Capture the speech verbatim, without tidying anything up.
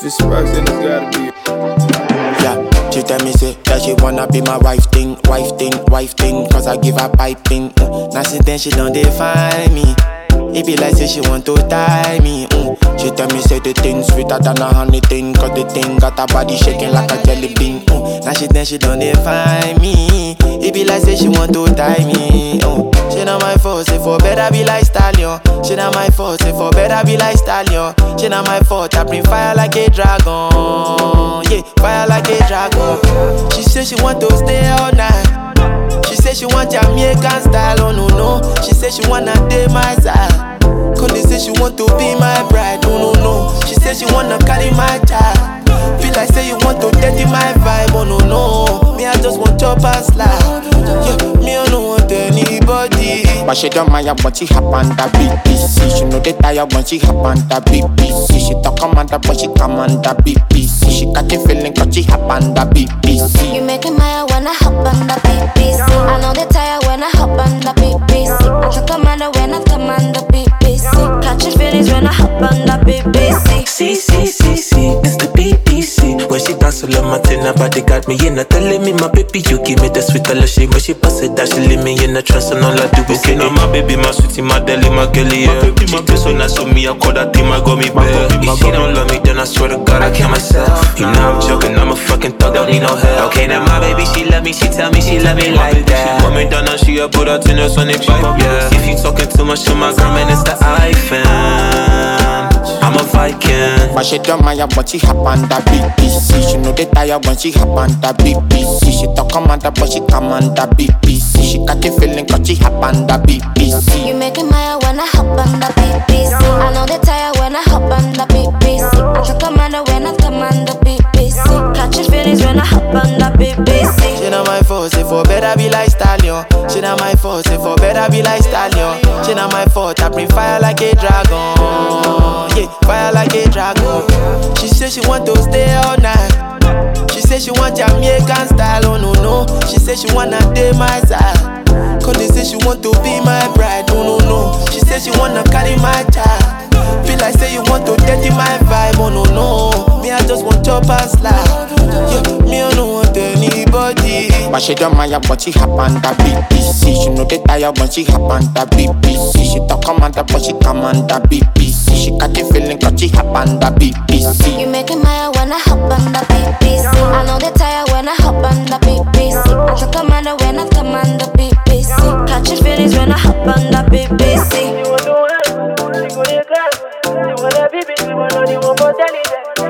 this sparks, then it's gotta be. Yeah, she tell me say that she wanna be my wife thing, wife thing, wife thing, cause I give her piping. Mm. Now since then she don't define me. It be like say she want to tie me. Mm. She tell me say the thing sweeter than a honey thing, cause the thing got her body shaking like a jelly bean. Mm. Now she then she don't define me. It be like say she want to tie me. Mm. She not my fault, say for better be like stallion. She not my fault, say for better be like stallion. She not my fault, I bring fire like a dragon. Yeah, fire like a dragon. She say she want to stay all night. She say she want Jamaican style, oh no no. She say she wanna date my side. Connie say she want to be my bride, oh no no. She say she wanna carry my child. Feel like say you want to dirty my vibe, oh no no. Me I just want chop and slide. Yeah, me I don't want anybody. But she don't mind when she hop on the B B C. She know they tired when she hop on the B B C. She talk commander but she command the B B C. She got the feeling cause she hop on the B B C. You making my when I hop on the B B C. I know they tired when I hop on the B B C. I talk commander when I command the B B C. Catching feelings when I hop on the B B C. C, C, C, C, it's the B B C. When she dance all my thing, her body got me in. Telling me my baby, you give me the sweet all she. When she pass it, that she leave me in the trance and all I do is okay, now my baby, my sweetie, my deli, my girlie, yeah. My baby, my she so nice, so me, I call that thing, my got me bad. If she don't love me, then I swear to God, I kill myself. You know I'm joking, I'm a fucking thug, don't need no help. Okay, now my baby, she love me, she tell me she love me like that. She want me down, now she a put her tennis on the pipe, yeah. If you talking too much to my girl, man, it's the iPhone. I'm a Viking. But she don't mind when she hop on the B B C. She know they tired when she hop on the B B C. She talk commander but she command the B B C. She got the feeling cause she hop on the B B C. You making my when I hop on the B B C. I know they tired when I hop on the B B C. I talk commander when I command the B B C. Catching feelings when I hop on the B B C. She not my fault, say for better be like stallion. She not my fault, say for better be like stallion. She not my fault, I bring fire like a dragon. Yeah, fire like a dragon. She say she want to stay all night. She say she want Jamaican style, oh no no. She say she wanna date my side. Connie say she want to be my bride, oh no no. She say she wanna carry my child. Feel like say you want to dirty my vibe, oh no no. Me I just want chop and slide. Yeah, me I don't want anybody. But she don't mind when she hop on the B B C. She know they tired when she hop on the B B C. She talk commander but she command the B B C. She got the feeling cause she hop on the B B C. You making my when I hop on the B B C. I know they tired when I hop on the B B C. I talk commander when I command the B B C. Catching feelings when I hop on the B B C. You want to want, you want to class, you want to be big, you want to want to tell it.